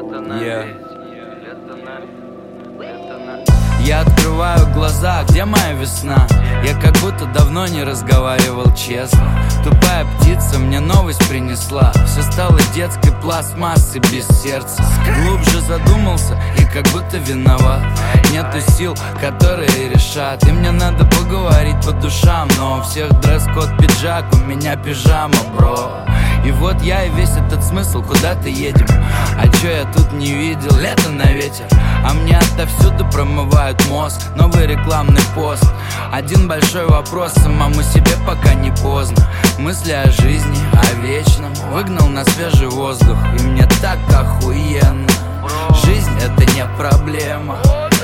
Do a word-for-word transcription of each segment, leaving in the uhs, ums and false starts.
Лето на Yeah. Лето на Лето на Я открываю глаза, где моя весна? Я как будто давно не разговаривал честно. Тупая птица мне новость принесла. Все стало детской пластмассой без сердца. Глубже задумался и как будто виноват. Нету сил, которые решат. И мне надо поговорить по душам. Но у всех дресс-код пиджак, у меня пижама, бро. И вот я и весь этот смысл, куда-то едем. А чё я тут не видел? Лето на ветер. А мне отовсюду промывают мозг. Новый рекламный пост. Один большой вопрос самому себе, пока не поздно. Мысли о жизни, о вечном. Выгнал на свежий воздух. И мне так охуенно. Жизнь это не проблема.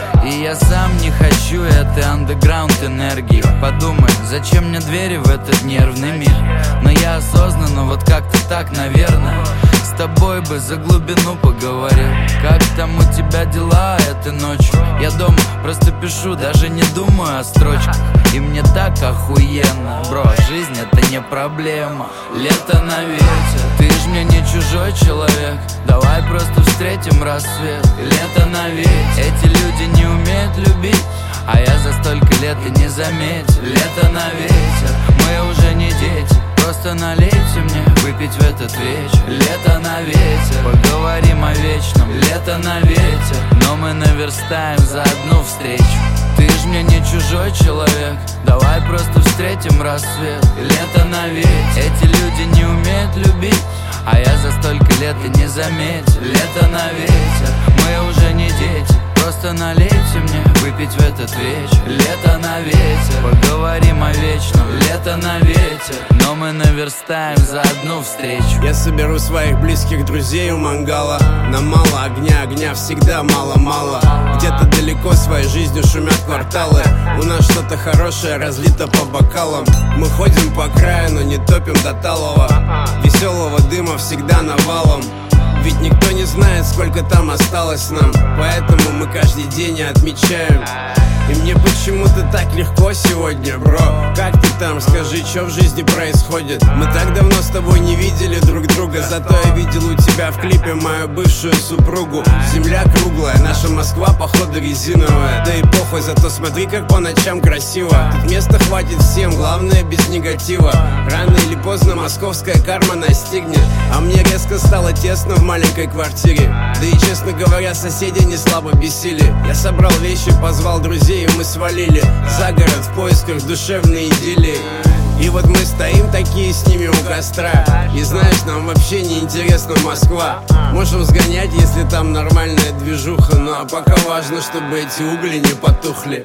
И я сам не хочу этой андеграунд энергии. Подумай, зачем мне двери в этот нервный мир? Но я осознанно, вот как-то так, наверное. С тобой бы за глубину поговорил. Как там у тебя дела этой ночью? Я дома просто пишу, даже не думаю о строчках. И мне так охуенно. Бро, жизнь это не проблема. Лето на ветер. Ты ж мне не чужой человек. Давай просто встретим рассвет. Лето на ветер. Эти люди не умеют любить, а я за столько лет и не заметил. Лето на ветер. Мы уже не дети. Просто налейте мне выпить в этот вечер. Лето на ветер. Поговорим о вечном. Лето на ветер. Но мы наверстаем за одну встречу. Ты ж мне не чужой человек. Давай просто встретим рассвет. Лето на ветер. Эти люди не умеют любить, а я за столько лет и не заметил. Лето на ветер. Мы уже не дети. Просто налейте мне выпить в этот вечер. Лето на ветер. Поговорим о вечном. Лето на ветер. Но мы наверстаем за одну встречу. Я соберу своих близких друзей у мангала. Нам мало огня, огня всегда мало-мало. Где-то далеко своей жизнью шумят кварталы. У нас что-то хорошее разлито по бокалам. Мы ходим по краю, но не топим до талого. Веселого дыма всегда навалом. Ведь никто не знает, сколько там осталось нам. Поэтому мы каждый день отмечаем. И мне почему-то так легко сегодня, бро. Как ты там, скажи, что в жизни происходит? Мы так давно с тобой не видели друг друга. Зато я видел у тебя в клипе мою бывшую супругу. Земля круглая, наша Москва, походу, резиновая. Да и похуй, зато смотри, как по ночам красиво. Тут места хватит всем, главное без негатива. Рано или поздно московская карма настигнет. А мне резко стало тесно в маленькой квартире. Да и, честно говоря, соседи не слабо бесили. Я собрал вещи, позвал друзей, и мы свалили за город в поисках душевной идиллии. И вот мы стоим такие с ними у костра. И знаешь, нам вообще не интересна Москва. Можем сгонять, если там нормальная движуха. Ну а пока важно, чтобы эти угли не потухли.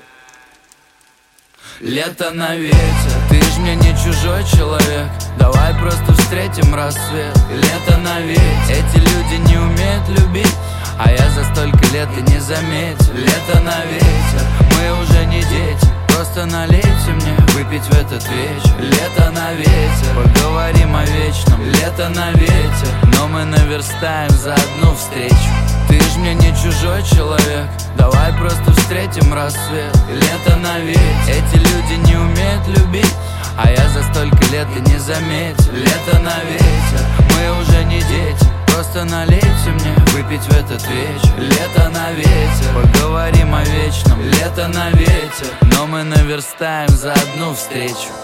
Лето на ветер. Ты ж мне не чужой человек. Давай просто встретим рассвет. Лето на ветер. Эти люди не умеют любить, а я за столько лет и не заметил. Лето на ветер. Мы уже не дети. Просто налейте мне выпить в этот вечер. Лето на ветер. Поговорим о вечном. Лето на ветер. Но мы наверстаем за одну встречу. Ты ж мне не чужой человек. Давай просто встретим рассвет. Лето на ветер. Эти люди не умеют любить, а я за столько лет и не заметил. Лето на ветер. Мы уже не дети. Просто налейте мне выпить в этот вечер. Лето на ветер. Поговорим о вечном. Лето на ветер. Но мы наверстаем за одну встречу.